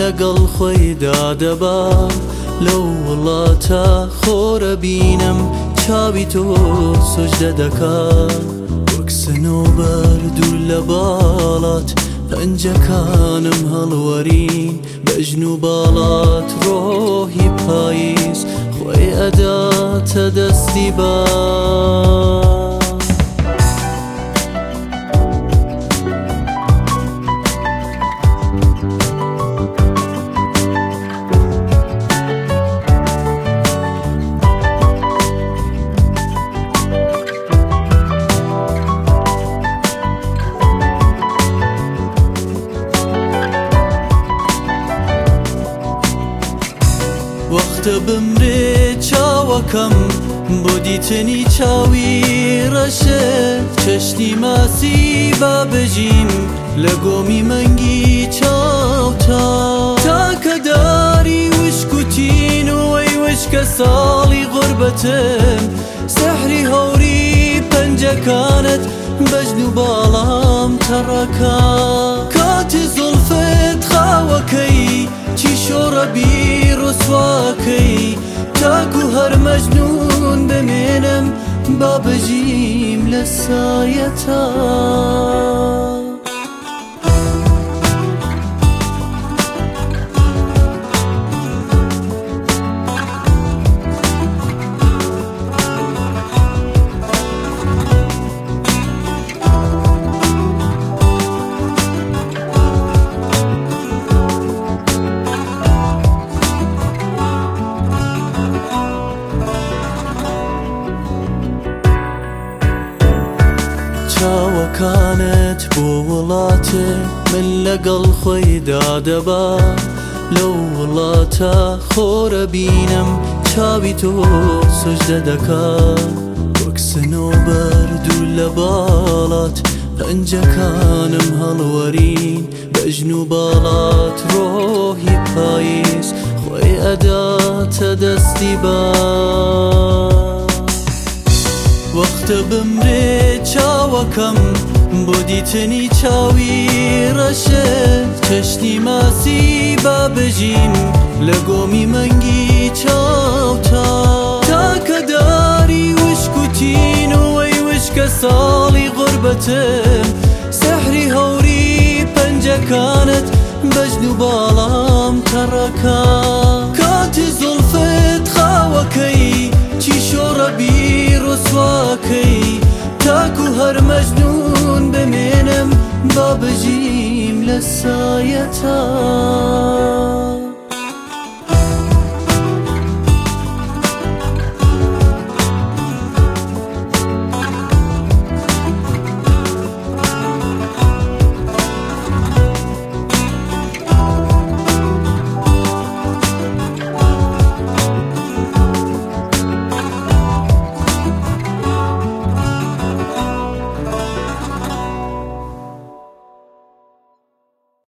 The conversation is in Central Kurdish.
لەگەڵ خۆیدا دەبا لەو وڵاتە خۆرە بینم چاوی تۆ سوجدە دەکات وەک سنووبەر دوور لە باڵات پەنجەکانم هەڵوەرین بەژن و باڵات ڕۆحی پاییز خۆی ئەداتە دەستی با وەختە بمرێ چاوەکەم بۆ دیتنی چاوی ڕەشت چەشنی ماسی با بژیم لە گۆمی مەنگی چاوتا تاکە داری وشکوتین وەی وشکە ساڵی غوربەتم سەحری هەوری پەنجەکانت بەژن و باڵام تەڕەکە کاتی زولفت خاوەکەی چی شۆڕە بیر و سواکەی تاکو هەر مەجنون بمێنم با بژیم لە سایەتا چاوەکانت بۆ وڵاتێ من لەگەڵ خۆیدا دەبا لەو وڵاتە خۆرە بینم چاوی تۆ سوجدە دەکات وەک سنووبەر دوور لە باڵات پەنجەکانم هەڵوەرین بەژن و باڵات ڕۆحی پاییز خۆی ئەداتە دەستی با وەختە بمرێ چاوەکەم بۆ دیتنی چاوی ڕەشت چەشنی ماسی با بژیم لە گۆمی مەنگی چاوتا تاکە داری وشکوتین وەی وشکە ساڵی غوربەتم سەحری هەوری پەنجەکانت بەژن و باڵام تەڕەکە کاتی زولفت خاوەکەی چی شۆڕە بیر و سواکەی تاکو هەر مەجنون بمێنم با بژیم لە سایەتا